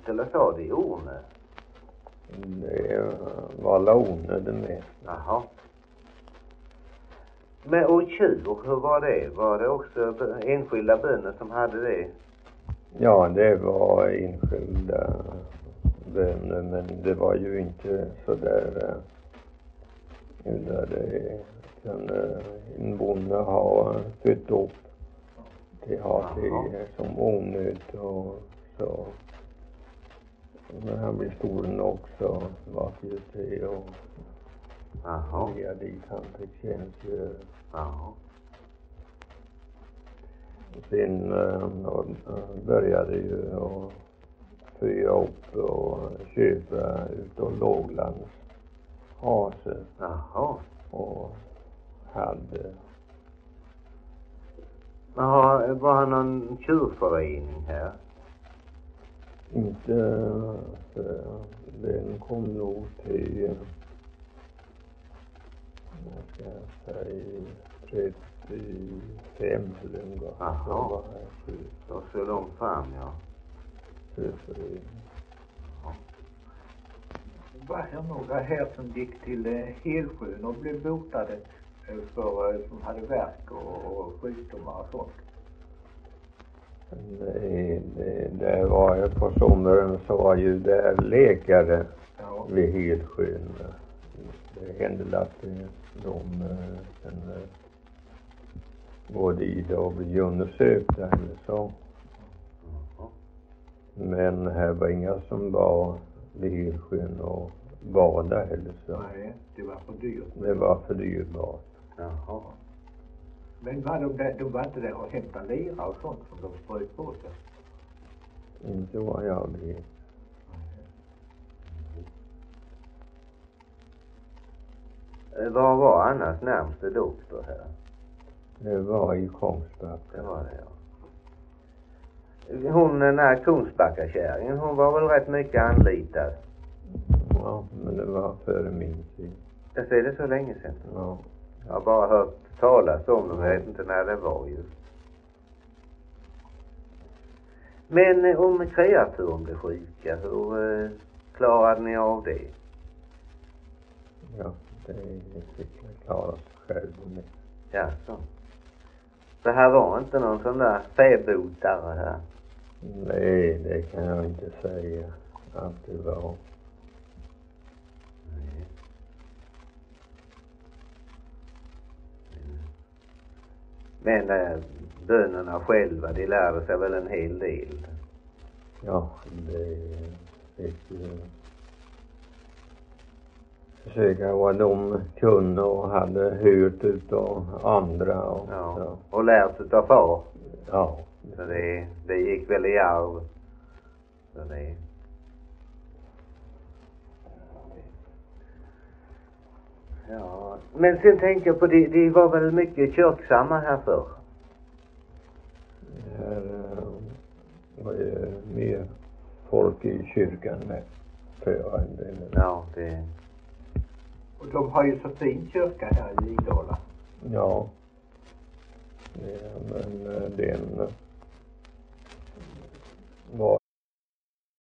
vilt eller så, det är orne? Det var låne det mest. Jaha. Men och tjur, hur var det? Var det också enskilda bönder som hade det? Ja, det var enskilda bönder, men det var ju inte så där där det kunde en bonde ha fött upp till ha det som onödigt och så. När han blev stor nog så var det ju till och via dit han fick tjänstgöra. Jaha. Sen började ju att fyra upp och köpa utav låglands haser. Jaha. Och hade. Men var han någon tjurförening här? Inte för den kom nog till vad ska jag säga 35 eller något. Jaha. Det var så långt fram, ja. Var här några här som gick till Helsjön och blev botade för som hade värk och sjukdomar och sånt? Det var ju på sommaren så var ju där läkare vid Helsjön. Det hände att de kunde gå dit och bli undersökta eller så. Men här var inga som var vid Helsjön och bada eller så. Nej, det var för dyrt. Det var för dyrbart. Jaha. Men var de var inte där och hämtade lera och sånt som de spröt på sig? Inte vad jag vet. Vad var annars närmste doktor här? Det var i Kungsbacka. Det var det, ja. Hon, den här Kungsbackakärringen, hon var väl rätt mycket anlitad? Ja, men det var före min tid. Jag ser det så länge sedan. Ja. Jag har bara hört talas om det, jag vet inte när det var just. Men om kreaturen blev sjuka, hur klarade ni av det? Ja, det fick jag klara sig själv med. Ja, så. Så här var inte någon sån där fäbotare här? Nej, det kan jag inte säga att det var. Nej. Men bönerna själva, de lärde sig väl en hel del? Ja, det fick ju försöka vad de kunde och hade hört utav andra och så. Och lärt utav far? Ja. Så det gick väl i arv? Så det... Ja, men sen tänker jag på de var väl mycket kyrksamma här förr? Här var ju mer folk i kyrkan med förr än det. Ja, det... Och de har ju så fin kyrka här i Idala. Ja. Men den var